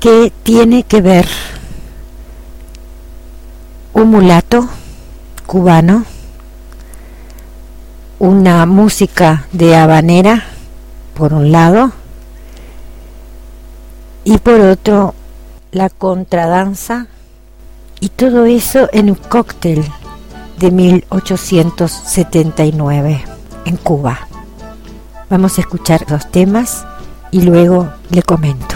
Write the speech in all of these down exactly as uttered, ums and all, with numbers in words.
que tiene que ver un mulato cubano, una música de habanera por un lado y por otro la contradanza, y todo eso en un cóctel de mil ochocientos setenta y nueve en Cuba. Vamos a escuchar los temas y luego le comento.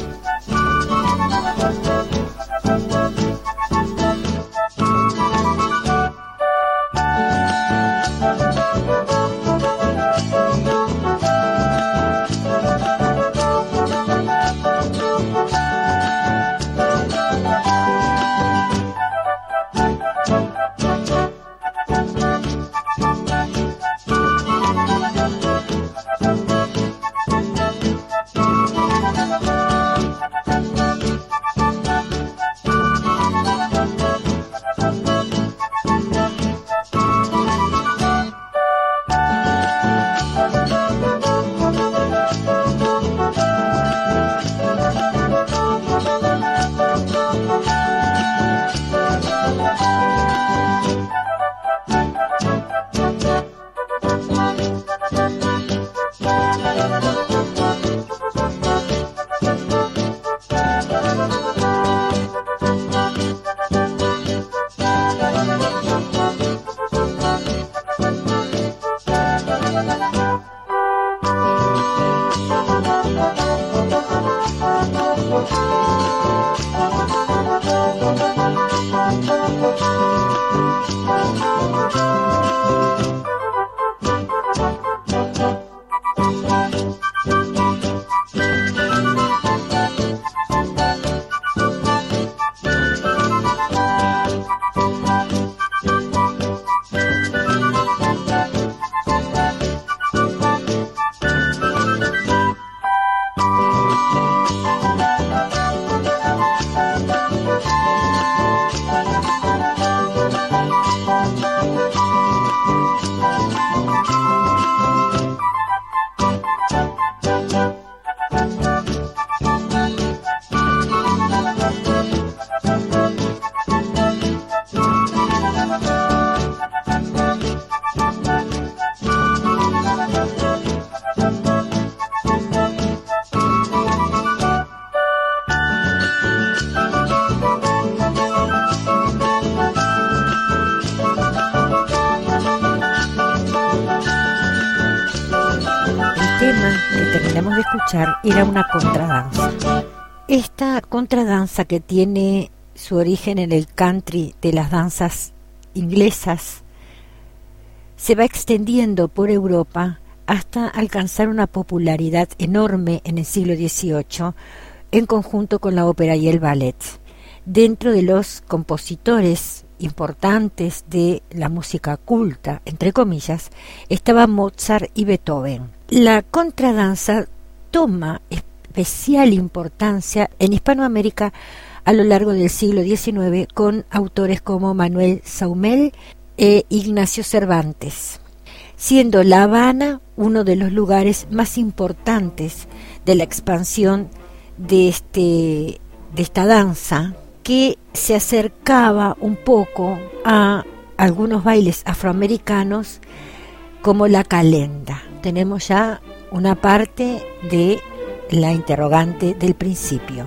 Era una contradanza. Esta contradanza, que tiene su origen en el country de las danzas inglesas, se va extendiendo por Europa hasta alcanzar una popularidad enorme en el siglo dieciocho en conjunto con la ópera y el ballet. Dentro de los compositores importantes de la música culta, entre comillas, estaban Mozart y Beethoven. La contradanza toma especial importancia en Hispanoamérica a lo largo del siglo diecinueve con autores como Manuel Saumell e Ignacio Cervantes, siendo La Habana uno de los lugares más importantes de la expansión de, este, de esta danza, que se acercaba un poco a algunos bailes afroamericanos como la calenda. Tenemos ya una parte de la interrogante del principio.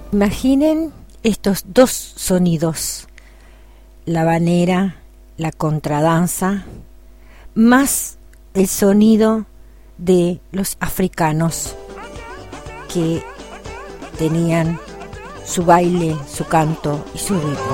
Imaginen estos dos sonidos, la habanera, la contradanza, más el sonido de los africanos que tenían su baile, su canto y su ritmo.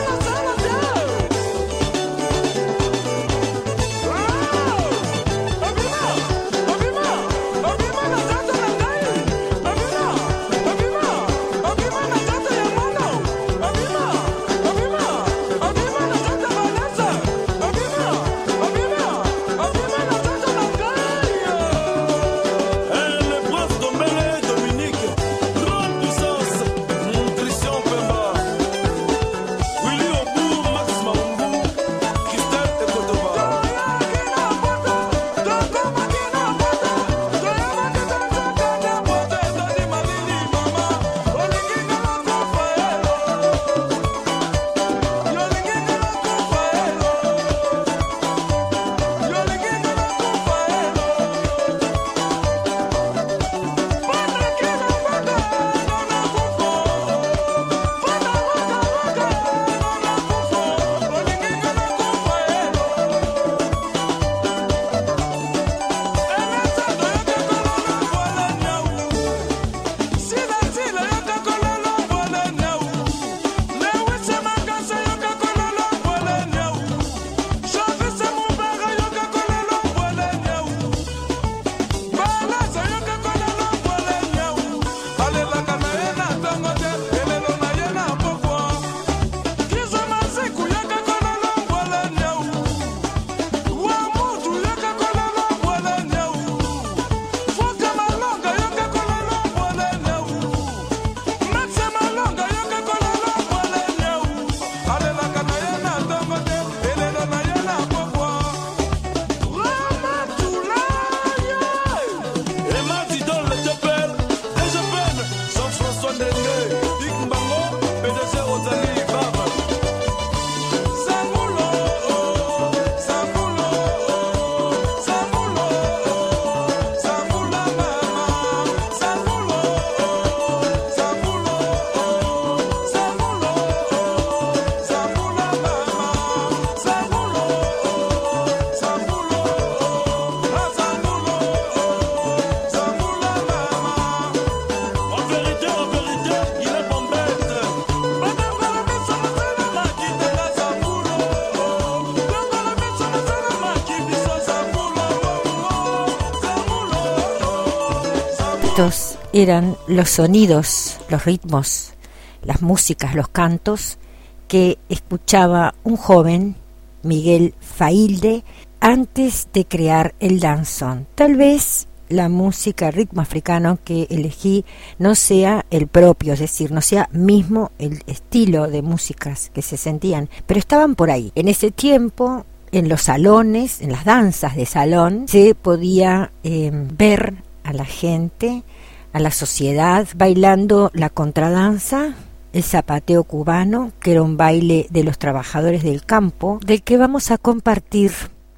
Estos eran los sonidos, los ritmos, las músicas, los cantos que escuchaba un joven, Miguel Failde, antes de crear el danzón. Tal vez la música, el ritmo africano que elegí no sea el propio, es decir, no sea mismo el estilo de músicas que se sentían, pero estaban por ahí. En ese tiempo, en los salones, en las danzas de salón, se podía eh, ver a la gente, a la sociedad, bailando la contradanza, el zapateo cubano, que era un baile de los trabajadores del campo, del que vamos a compartir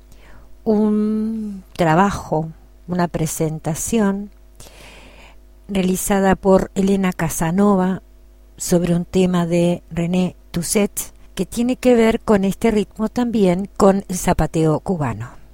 un trabajo, una presentación realizada por Elena Casanova sobre un tema de René Toussaint, que tiene que ver con este ritmo también, con el zapateo cubano.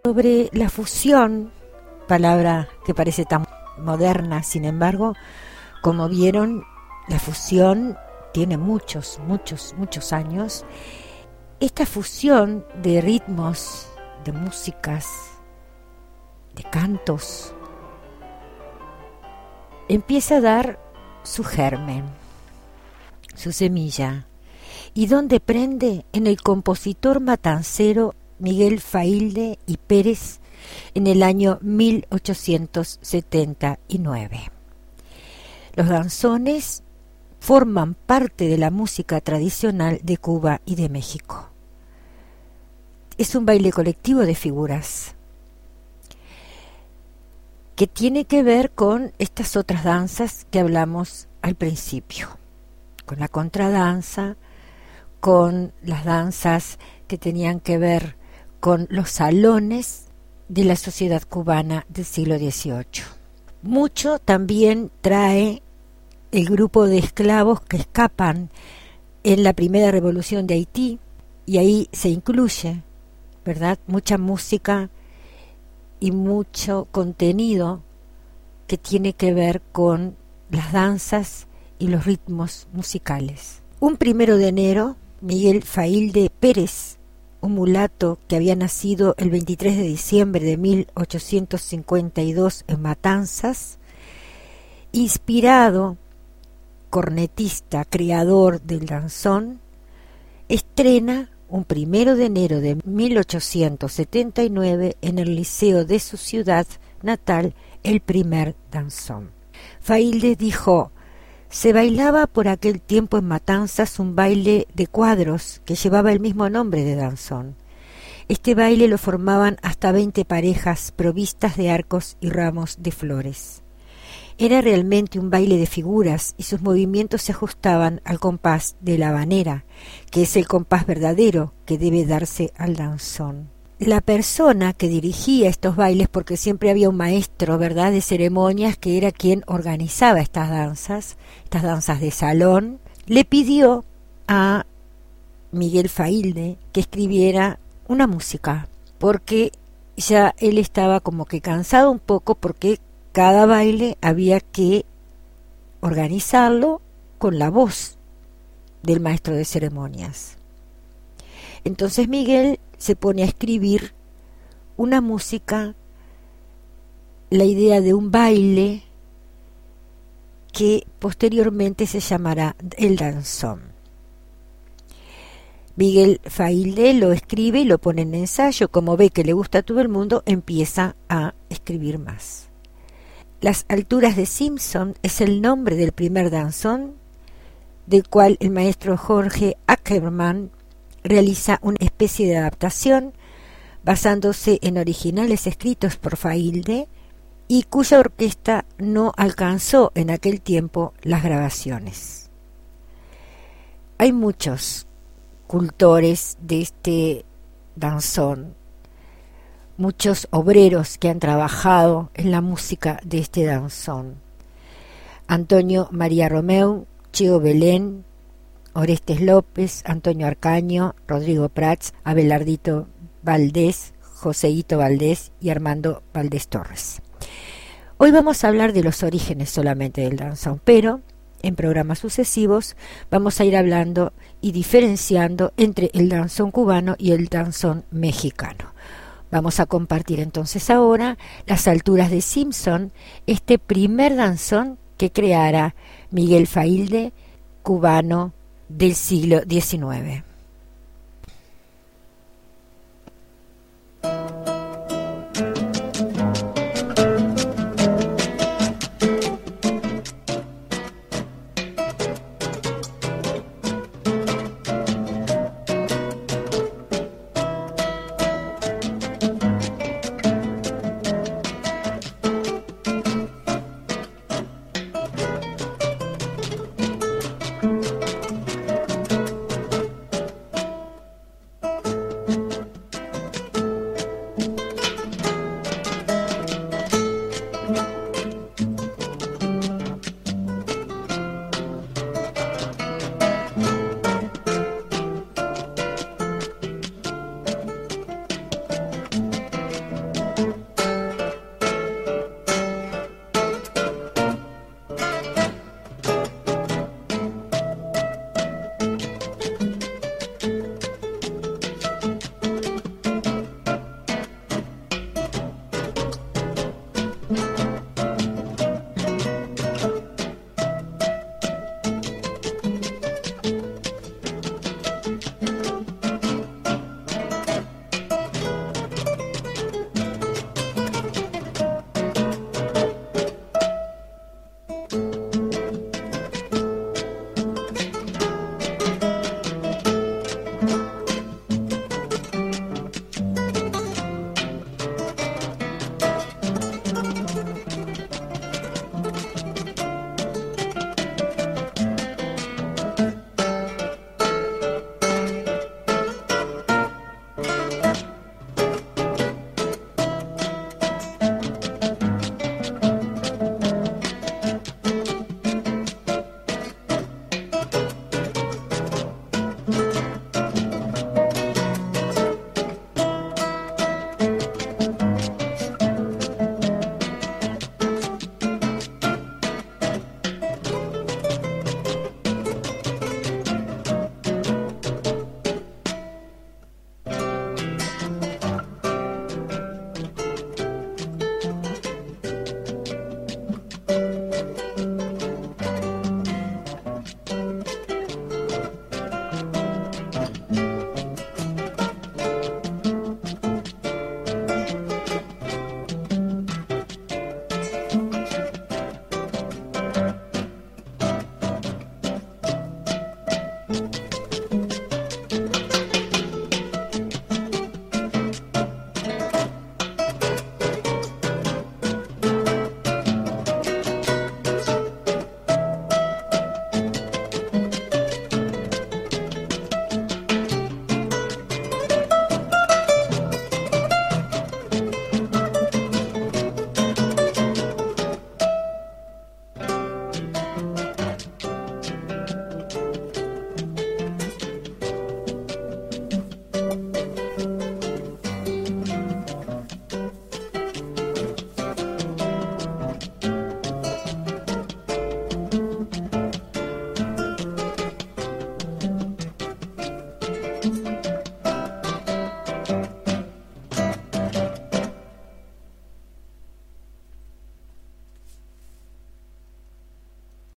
sobre la fusión, palabra que parece tan moderna, sin embargo, como vieron, la fusión tiene muchos, muchos, muchos años. Esta fusión de ritmos, de músicas, de cantos, empieza a dar su germen, su semilla. ¿Y dónde prende? En el compositor matancero Miguel Failde y Pérez en el año mil ochocientos setenta y nueve. Los danzones forman parte de la música tradicional de Cuba y de México. Es un baile colectivo de figuras que tiene que ver con estas otras danzas que hablamos al principio, con la contradanza, con las danzas que tenían que ver con los salones de la sociedad cubana del siglo dieciocho. Mucho también trae el grupo de esclavos que escapan en la primera revolución de Haití, y ahí se incluye, ¿verdad?, mucha música y mucho contenido que tiene que ver con las danzas y los ritmos musicales. Un primero de enero, Miguel Failde Pérez, un mulato que había nacido el veintitrés de diciembre de mil ochocientos cincuenta y dos en Matanzas, inspirado, cornetista, creador del danzón, estrena un primero de enero de mil ochocientos setenta y nueve en el liceo de su ciudad natal el primer danzón. Failde dijo: se bailaba por aquel tiempo en Matanzas un baile de cuadros que llevaba el mismo nombre de danzón. Este baile lo formaban hasta veinte parejas provistas de arcos y ramos de flores. Era realmente un baile de figuras y sus movimientos se ajustaban al compás de la habanera, que es el compás verdadero que debe darse al danzón. La persona que dirigía estos bailes, porque siempre había un maestro, ¿verdad?, de ceremonias que era quien organizaba estas danzas, estas danzas de salón, le pidió a Miguel Failde que escribiera una música, porque ya él estaba como que cansado un poco, porque cada baile había que organizarlo con la voz del maestro de ceremonias. Entonces Miguel se pone a escribir una música, la idea de un baile que posteriormente se llamará el danzón. Miguel Failde lo escribe y lo pone en ensayo. Como ve que le gusta a todo el mundo, empieza a escribir más. Las alturas de Simpson es el nombre del primer danzón, del cual el maestro Jorge Ackerman realiza una especie de adaptación basándose en originales escritos por Failde y cuya orquesta no alcanzó en aquel tiempo las grabaciones. Hay muchos cultores de este danzón, muchos obreros que han trabajado en la música de este danzón. Antonio María Romeu, Cheo Belén, Orestes López, Antonio Arcaño, Rodrigo Prats, Abelardito Valdés, Joseíto Valdés y Armando Valdés Torres. Hoy vamos a hablar de los orígenes solamente del danzón, pero en programas sucesivos vamos a ir hablando y diferenciando entre el danzón cubano y el danzón mexicano. Vamos a compartir entonces ahora las alturas de Simpson, este primer danzón que creara Miguel Failde, cubano del siglo diecinueve.